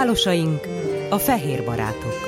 Pálosaink, a fehér barátok.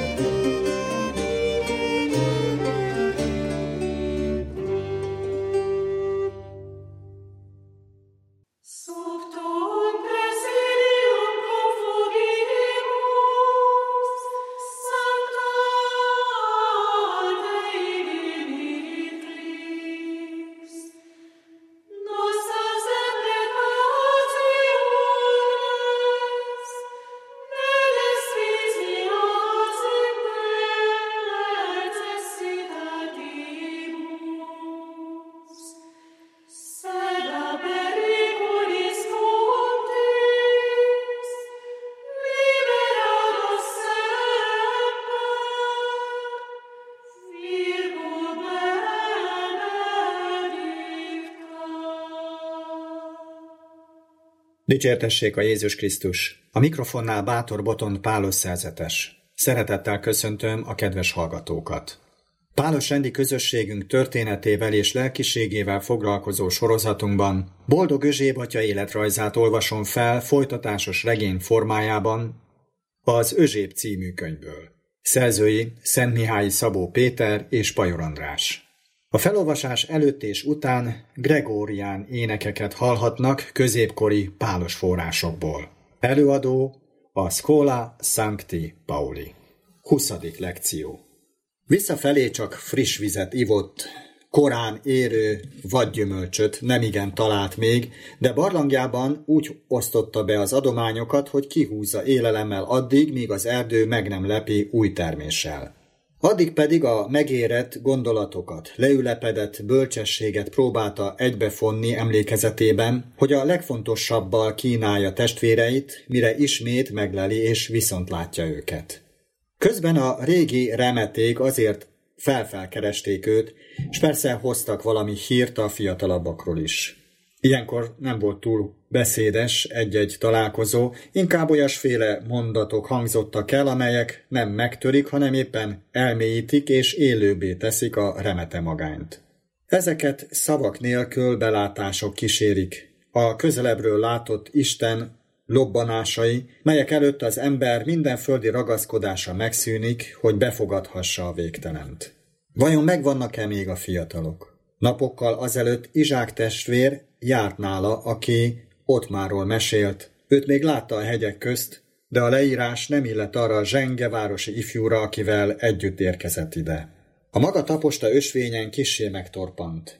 Dicsértessék a Jézus Krisztus! A mikrofonnál Bátor Botond Pálos szerzetes. Szeretettel köszöntöm a kedves hallgatókat. Pálos rendi közösségünk történetével és lelkiségével foglalkozó sorozatunkban Boldog Özséb atya életrajzát olvasom fel folytatásos regény formájában az Özséb című könyvből. Szerzői Szentmihályi Szabó Péter és Pajor András. A felolvasás előtt és után gregórián énekeket hallhatnak középkori pálos forrásokból. Előadó a Schola Sancti Pauli. 20. lekció. Visszafelé csak friss vizet ivott, korán érő vadgyümölcsöt nemigen talált még, de barlangjában úgy osztotta be az adományokat, hogy kihúzza élelemmel addig, míg az erdő meg nem lepi új terméssel. Addig pedig a megérett gondolatokat, leülepedett bölcsességet próbálta egybefonni emlékezetében, hogy a legfontosabbal kínálja testvéreit, mire ismét megleli és viszontlátja őket. Közben a régi remeték azért felkeresték őt, és persze hoztak valami hírt a fiatalabbakról is. Ilyenkor nem volt túl beszédes egy-egy találkozó, inkább olyasféle mondatok hangzottak el, amelyek nem megtörik, hanem éppen elmélyítik és élőbbé teszik a remete magányt. Ezeket szavak nélkül belátások kísérik. A közelebbről látott Isten lobbanásai, melyek előtt az ember minden földi ragaszkodása megszűnik, hogy befogadhassa a végtelent. Vajon megvannak-e még a fiatalok? Napokkal azelőtt Izsák testvér járt nála, aki Ottmárról mesélt. Őt még látta a hegyek közt, de a leírás nem illet arra a zsenge városi ifjúra, akivel együtt érkezett ide. A maga taposta ösvényen kissé megtorpant.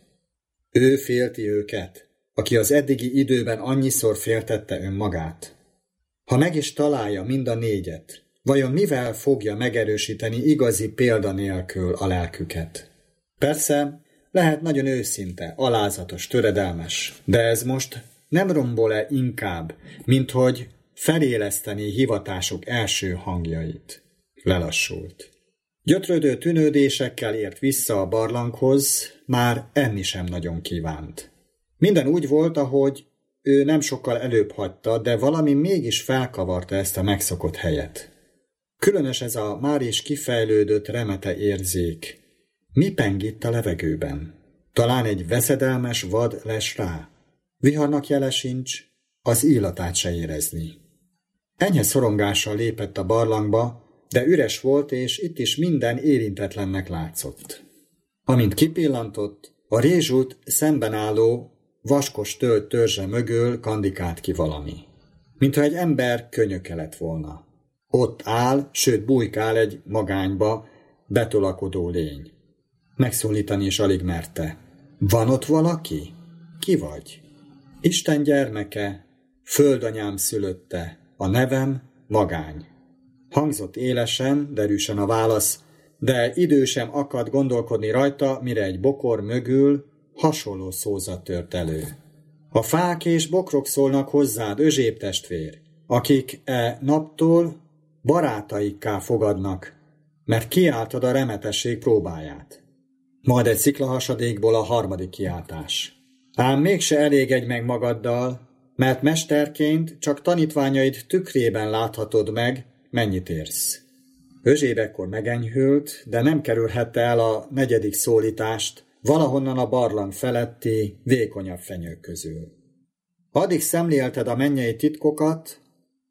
Ő félti őket, aki az eddigi időben annyiszor féltette önmagát. Ha meg is találja mind a négyet, vajon mivel fogja megerősíteni igazi példa nélkül a lelküket? Persze, lehet nagyon őszinte, alázatos, töredelmes, de ez most nem rombol-e inkább, mint hogy feléleszteni hivatások első hangjait? Lelassult. Gyötrödő tűnődésekkel ért vissza a barlanghoz, már enni sem nagyon kívánt. Minden úgy volt, ahogy ő nem sokkal előbb hagyta, de valami mégis felkavarta ezt a megszokott helyet. Különös ez a már is kifejlődött remete érzék. Mi peng itt a levegőben? Talán egy veszedelmes vad les rá? Viharnak jele sincs, az illatát se érezni. Enyhe szorongással lépett a barlangba, de üres volt, és itt is minden érintetlennek látszott. Amint kipillantott, a rézsút szemben álló, vaskos tölt törzse mögül kandikált ki valami. Mintha egy ember könyöke lett volna. Ott áll, sőt bujkál egy magányba betolakodó lény. Megszólítani is alig merte. Van ott valaki? Ki vagy? Isten gyermeke, földanyám szülötte, a nevem Magány. Hangzott élesen, derűsen a válasz, de idő sem akadt gondolkodni rajta, mire egy bokor mögül hasonló szózat tört elő. A fák és bokrok szólnak hozzád, Özséb testvér, akik naptól barátaikká fogadnak, mert kiáltad a remetesség próbáját. Majd egy sziklahasadékból a harmadik kiáltás. Ám mégse elégedj meg magaddal, mert mesterként csak tanítványaid tükrében láthatod meg, mennyit érsz. Özséb ekkor megenyhült, de nem kerülhette el a negyedik szólítást valahonnan a barlang feletti, vékonyabb fenyők közül. Addig szemlélted a mennyei titkokat,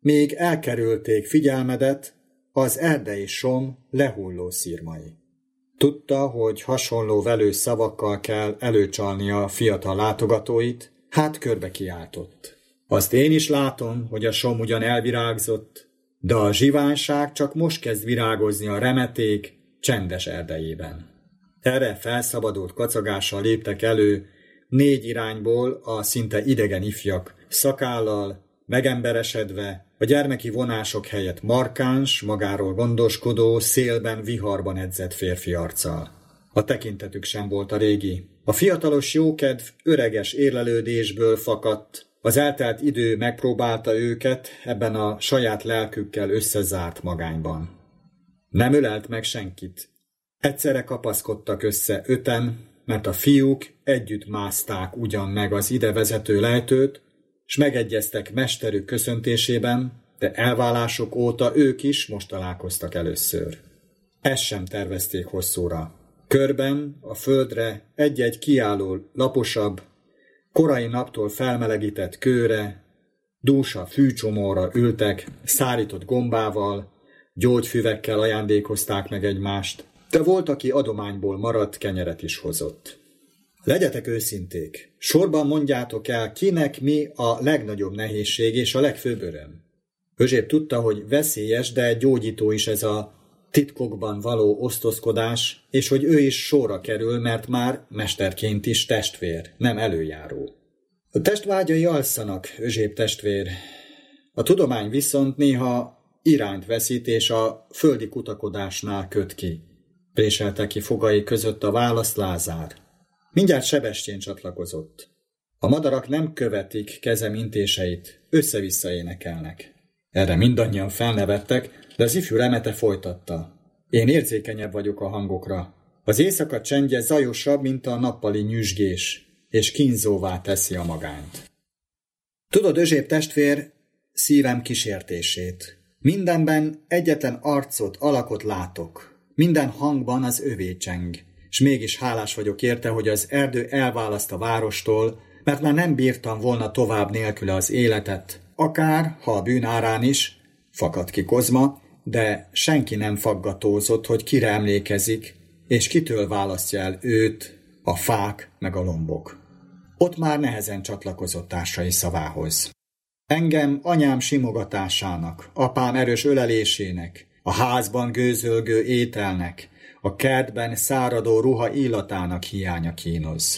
még elkerülték figyelmedet az erdei som lehulló szirmai. Tudta, hogy hasonló velős szavakkal kell előcsalnia a fiatal látogatóit, hát körbe kiáltott. Azt én is látom, hogy a som ugyan elvirágzott, de a zsiványság csak most kezd virágozni a remeték csendes erdejében. Erre felszabadult kacagással léptek elő 4 irányból a szinte idegen ifjak, szakállal, megemberesedve, a gyermeki vonások helyett markáns, magáról gondoskodó, szélben, viharban edzett férfi arccal. A tekintetük sem volt a régi. A fiatalos jókedv öreges érlelődésből fakadt, az eltelt idő megpróbálta őket ebben a saját lelkükkel összezárt magányban. Nem ölelt meg senkit. Egyszerre kapaszkodtak össze 5-en, mert a fiúk együtt mászták ugyan meg az ide vezető lejtőt, s megegyeztek mesterük köszöntésében, de elválások óta ők is most találkoztak először. Ezt sem tervezték hosszúra. Körben, a földre egy-egy kiálló laposabb, korai naptól felmelegített kőre, dúsa fűcsomóra ültek, szárított gombával, gyógyfüvekkel ajándékozták meg egymást, de volt, aki adományból maradt kenyeret is hozott. Legyetek őszinték, sorban mondjátok el, kinek mi a legnagyobb nehézség és a legfőbb öröm. Özséb tudta, hogy veszélyes, de gyógyító is ez a titkokban való osztozkodás, és hogy ő is sorra kerül, mert már mesterként is testvér, nem előjáró. A testvágyai alszanak, Özséb testvér. A tudomány viszont néha irányt veszít, és a földi kutakodásnál köt ki. Préselte ki fogai között a választ Lázár. Mindjárt Sebestyén csatlakozott. A madarak nem követik kezem intéseit, össze-vissza énekelnek. Erre mindannyian felnevettek, de az ifjú remete folytatta. Én érzékenyebb vagyok a hangokra. Az éjszaka csendje zajosabb, mint a nappali nyüzsgés, és kínzóvá teszi a magányt. Tudod, Özséb testvér, szívem kísértését. Mindenben egyetlen arcot, alakot látok. Minden hangban az övé cseng, s mégis hálás vagyok érte, hogy az erdő elválaszt a várostól, mert már nem bírtam volna tovább nélküle az életet. Akár, ha a bűn árán is, fakadt ki Kozma, de senki nem faggatózott, hogy kire emlékezik, és kitől választja el őt, a fák meg a lombok. Ott már nehezen csatlakozott társai szavához. Engem anyám simogatásának, apám erős ölelésének, a házban gőzölgő ételnek, a kertben száradó ruha illatának hiánya kínoz.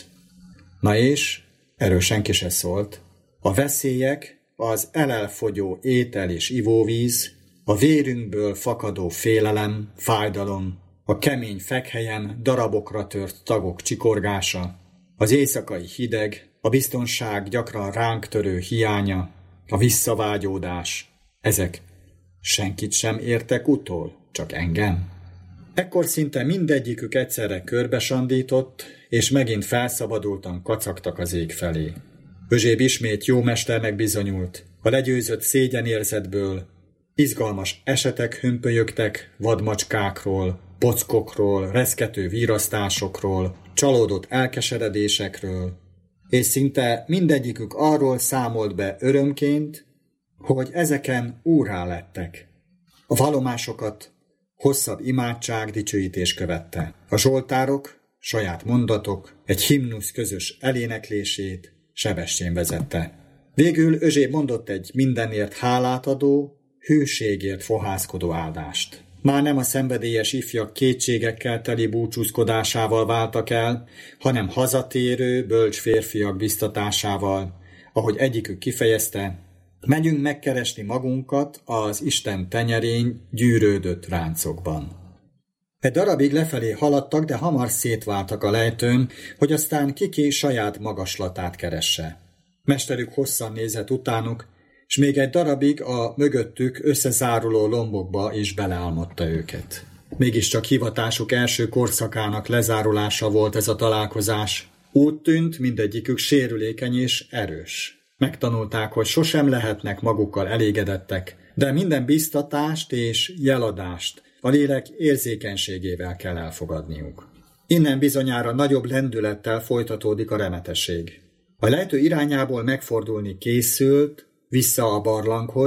Na és, erről senki se szólt, a veszélyek, az elelfogyó étel és ivóvíz, a vérünkből fakadó félelem, fájdalom, a kemény fekhelyen darabokra tört tagok csikorgása, az éjszakai hideg, a biztonság gyakran ránk törő hiánya, a visszavágyódás, ezek senkit sem értek utol, csak engem. Ekkor szinte mindegyikük egyszerre körbesandított, és megint felszabadultan kacagtak az ég felé. Özséb ismét jó mesternek bizonyult, a legyőzött szégyenérzetből, izgalmas esetek hömpölyögtek vadmacskákról, pockokról, reszkető virasztásokról, csalódott elkeseredésekről, és szinte mindegyikük arról számolt be örömként, hogy ezeken úrrá lettek. A vallomásokat hosszabb imádság, dicsőítés követte. A zsoltárok, saját mondatok, egy himnusz közös eléneklését Sebestyén vezette. Végül Özséb mondott egy mindenért hálát adó, hűségért fohászkodó áldást. Már nem a szenvedélyes ifjak kétségekkel teli búcsúzkodásával váltak el, hanem hazatérő, bölcs férfiak biztatásával, ahogy egyikük kifejezte, megyünk megkeresni magunkat az Isten tenyerény gyűrődött ráncokban. Egy darabig lefelé haladtak, de hamar szétváltak a lejtőn, hogy aztán kiki saját magaslatát keresse. Mesterük hosszan nézett utánuk, s még egy darabig a mögöttük összezáruló lombokba is beleálmodta őket. Mégiscsak hivatásuk első korszakának lezárulása volt ez a találkozás. Úgy tűnt, mindegyikük sérülékeny és erős. Megtanulták, hogy sosem lehetnek magukkal elégedettek, de minden biztatást és jeladást a lélek érzékenységével kell elfogadniuk. Innen bizonyára nagyobb lendülettel folytatódik a remetesség. A lejtő irányából megfordulni készült, vissza a barlanghoz,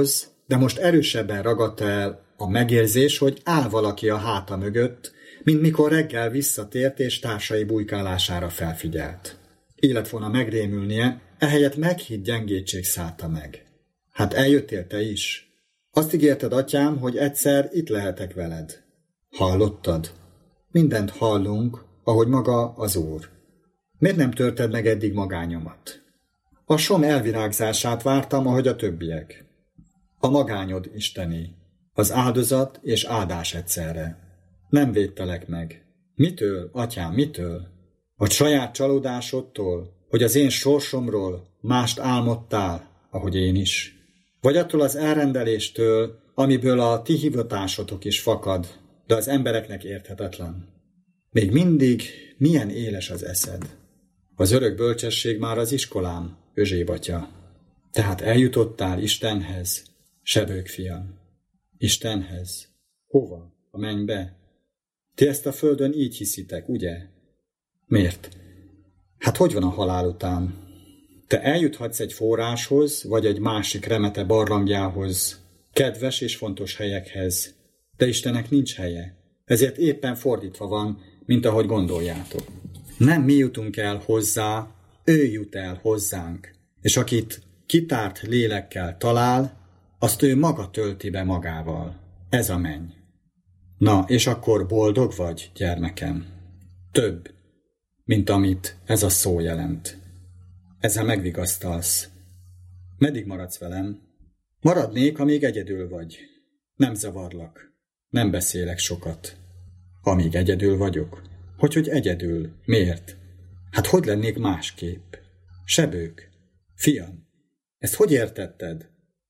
de most erősebben ragadta el a megérzés, hogy áll valaki a háta mögött, mint mikor reggel visszatért és társai bujkálására felfigyelt. Illet volna megrémülnie, ehelyett meghitt gyengétség szállta meg. Hát eljöttél te is? Azt ígérted, atyám, hogy egyszer itt lehetek veled. Hallottad? Mindent hallunk, ahogy maga az Úr. Miért nem törted meg eddig magányomat? A som elvirágzását vártam, ahogy a többiek. A magányod isteni, az áldozat és áldás egyszerre. Nem védtelek meg. Mitől, atyám, mitől? Vagy saját csalódásodtól, hogy az én sorsomról mást álmodtál, ahogy én is? Vagy attól az elrendeléstől, amiből a ti hivatásotok is fakad, de az embereknek érthetetlen? Még mindig milyen éles az eszed? Az örök bölcsesség már az iskolám, Özséb atya. Tehát eljutottál Istenhez, Sebők fiam. Istenhez. Hova? A mennybe? Ti ezt a földön így hiszitek, ugye? Miért? Hát hogy van a halál után? Te eljuthatsz egy forráshoz, vagy egy másik remete barlangjához, kedves és fontos helyekhez, de Istennek nincs helye. Ezért éppen fordítva van, mint ahogy gondoljátok. Nem mi jutunk el hozzá, ő jut el hozzánk, és akit kitárt lélekkel talál, azt ő maga tölti be magával. Ez a menny. Na, és akkor boldog vagy, gyermekem? Több, mint amit ez a szó jelent. Ezzel megvigasztalsz. Meddig maradsz velem? Maradnék, amíg egyedül vagy. Nem zavarlak. Nem beszélek sokat. Amíg egyedül vagyok? Hogy egyedül? Miért? Hát hogy lennék másképp? Sebők. Fiam, ezt hogy értetted?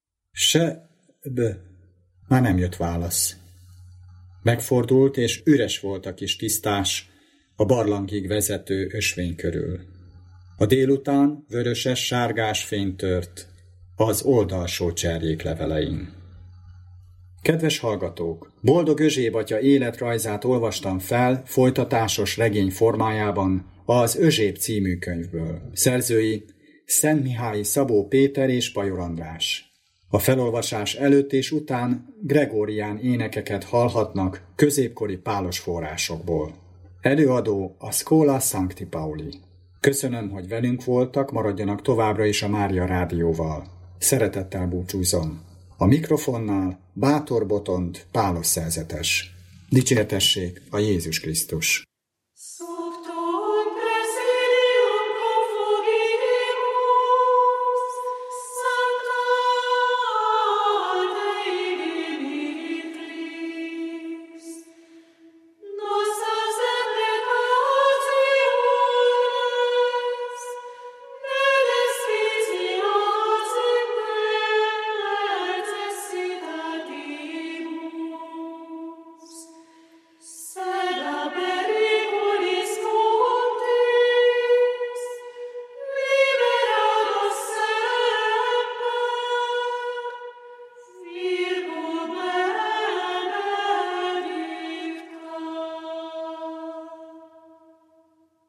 Már nem jött válasz. Megfordult, és üres volt a kis tisztás a barlangig vezető ösvény körül. A délután vöröses-sárgás fény tört az oldalsó cserjék levelein. Kedves hallgatók! Boldog Özséb atya életrajzát olvastam fel folytatásos regény formájában az Özséb című könyvből. Szerzői Szentmihályi Szabó Péter és Pajor András. A felolvasás előtt és után gregórián énekeket hallhatnak középkori pálos forrásokból. Előadó a Schola Sancti Pauli. Köszönöm, hogy velünk voltak, maradjanak továbbra is a Mária Rádióval. Szeretettel búcsúzom. A mikrofonnál Bátor Botond, pálos szerzetes. Dicsértessék a Jézus Krisztus!